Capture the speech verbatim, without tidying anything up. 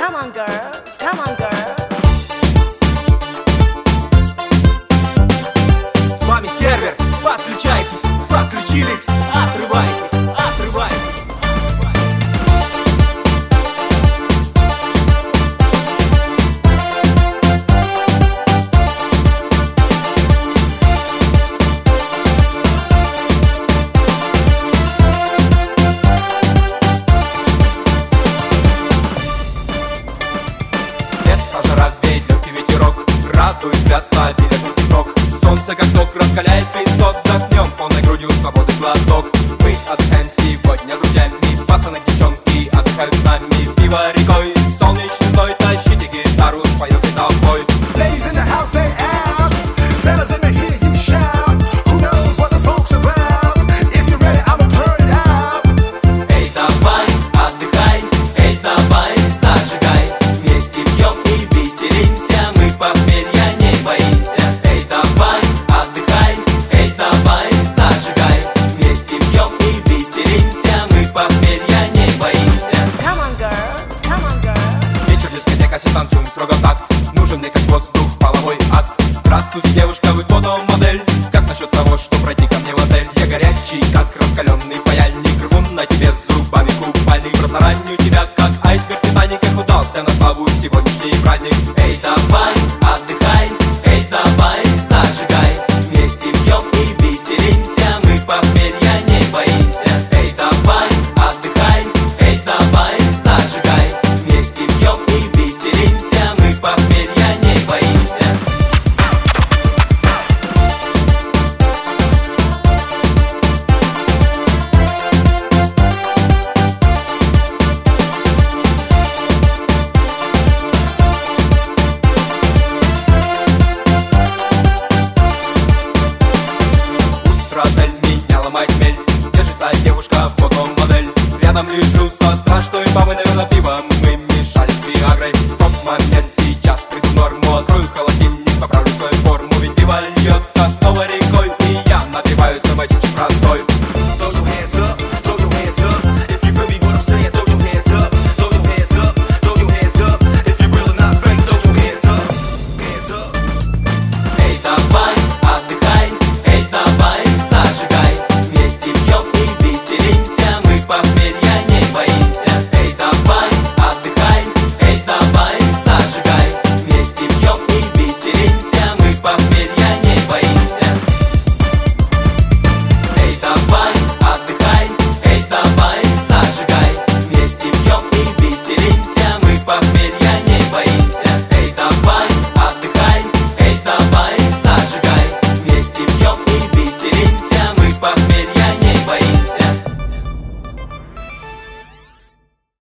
Come on, girls, come on, girls. С вами сервер, подключайтесь, подключились, отрывайтесь, отрывайтесь. Радует взгляд поверхностный ток. Солнце как ток раскаляет песок. Вздохнем полной грудью свободы глоток. Мы отдыхаем сегодня друзьями. Пацаны, девчонки отдыхают с нами. Пиво рекой, солнечный стой. Тащите гитару, споем все толпой. Ladies in the house say out. Fellas, let me hear you shout. Who knows what the folks about? If you're ready, I'ma turn it out. Эй, давай, отдыхай. Эй, давай, зажигай. Вместе пьем и веселимся. Мы похмелья не боимся. Эй, давай, отдыхай. Эй, давай, зажигай. Вместе пьем и веселимся. Мы похмелья не боимся. Come on, girls, come on, girls. Вечер, дискотека, все танцуем строго в такт. Нужен мне как воздух, половой акт. Здравствуйте, девушка, вы фотомодель. Как насчет того, что пройти ко мне в отель? Я горячий, как раскаленный паяльник. Рву на тебе зубами купальник. Протараню тебя, как айсберг Титаника. Удался на славу сегодняшний праздник. Эй, давай, отдыхай. Эй, давай, зажигай. Вместе пьем и веселимся. Мы похмелья не боимся. Эй, давай, отдыхай. Эй, давай, зажигай. Вместе пьем и веселимся. Мы похмелья не боимся. Утро-отель, меня ломает хмель. Держит та девушка, фотомодель. Рядом лежу со страшной бабой, наверное, пивом мы мешали с виагрой. Стоп-момент.